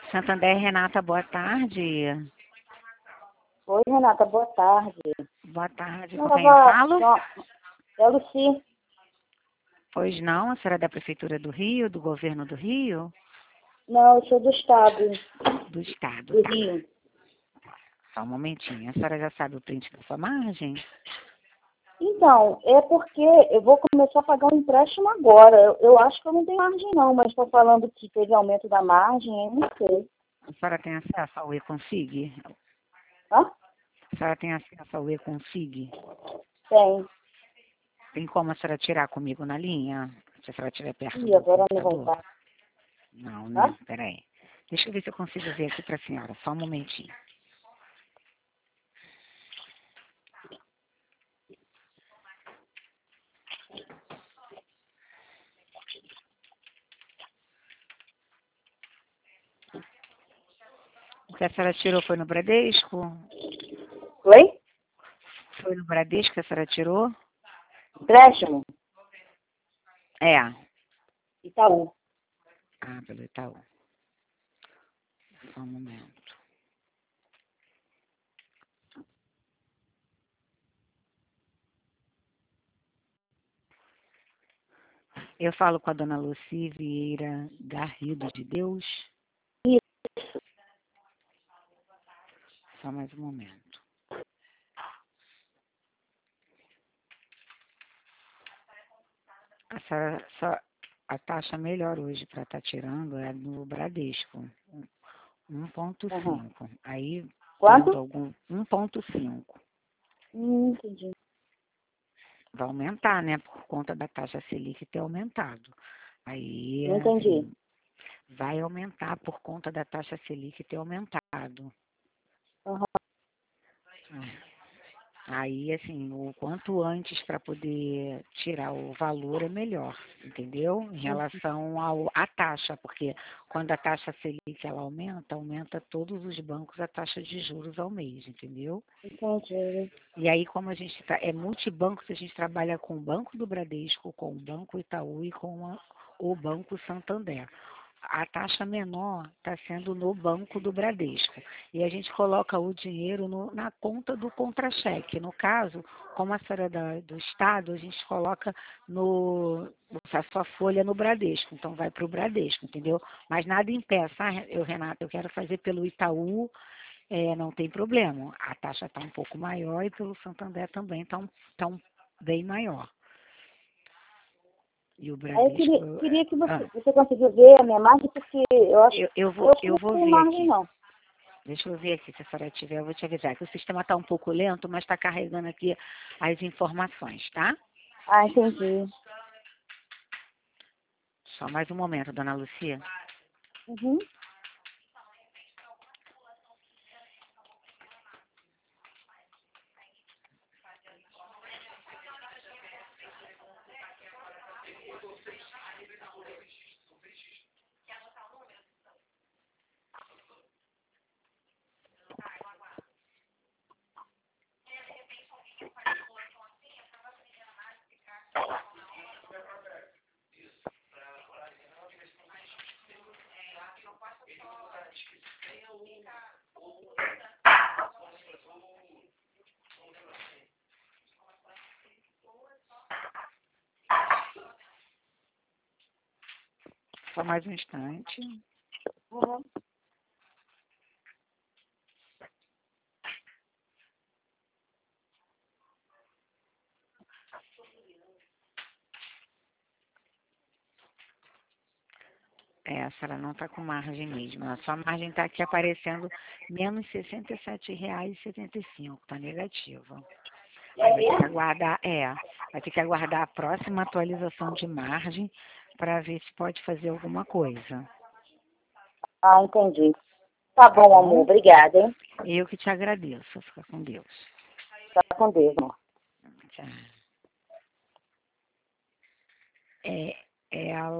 Santander, Renata, boa tarde. Oi, Renata, boa tarde. Boa tarde, Não, com quem eu falo? É Luci. Pois não, a senhora é da Prefeitura do Rio, do Governo do Rio? Não, eu sou do estado, Do Estado, do tá. Rio. Só um momentinho. A senhora já sabe o print da sua margem? Então, é porque eu vou começar a pagar um empréstimo agora. Eu acho que eu não tenho margem não, mas estou falando que teve aumento da margem, eu não sei. A senhora tem acesso ao e-config? Hã? A senhora tem acesso ao e-config? Tem. Tem como a senhora tirar comigo na linha? Se a senhora estiver perto Ih, do agora não vai computador? dar. Não, Hã? né? Peraí. Deixa eu ver se eu consigo ver aqui para a senhora. Só um momentinho. O que a senhora tirou foi no Bradesco? Oi? Foi no Bradesco que a senhora tirou? Empréstimo? É. Itaú. Ah, pelo Itaú. Só um momento. Eu falo com a dona Luci Vieira Garrido de Deus. Isso. Só mais um momento. A taxa melhor hoje para estar tirando é no Bradesco. Uhum. 1,5. Aí, tendo Quanto? algum 1,5. Entendi. Vai aumentar, né? Por conta da taxa Selic ter aumentado. Aí, Não entendi. assim, vai aumentar por conta da taxa Selic ter aumentado. Uhum. Aí, assim, o quanto antes para poder tirar o valor é melhor, entendeu? Em relação à taxa, porque quando a taxa Selic ela aumenta, aumenta todos os bancos a taxa de juros ao mês, entendeu? Entendi. E aí, como a gente é multibancos, a gente trabalha com o Banco do Bradesco, com o Banco Itaú e com o Banco Santander. A taxa menor está sendo no Banco do Bradesco. E a gente coloca o dinheiro na conta do contra-cheque. No caso, como a senhora é do Estado, a gente coloca a sua folha no Bradesco. Então, vai para o Bradesco, entendeu? Mas nada impeça. Renata, eu quero fazer pelo Itaú, não tem problema. A taxa está um pouco maior e pelo Santander também está bem maior. E o Aí eu Bradesco... queria que você conseguisse ver a minha margem, porque eu acho que Eu não vou tenho ver margem, aqui. não. Deixa eu ver aqui, se a senhora tiver, eu vou te avisar. Que o sistema está um pouco lento, mas está carregando aqui as informações, tá? Ah, entendi. Só mais um momento, dona Lucia. Uhum. Só mais um instante. Uhum. A senhora não está com margem mesmo. A sua margem está aqui aparecendo menos R$ 67,75. Está negativa. Aí É vai ter que mesmo? aguardar, vai ter que aguardar a próxima atualização de margem para ver se pode fazer alguma coisa. Ah, entendi. Tá Tá bom, amor. bom? Obrigada, hein? Eu que te agradeço. Fica com Deus. Tá com Deus, amor. Tchau. É a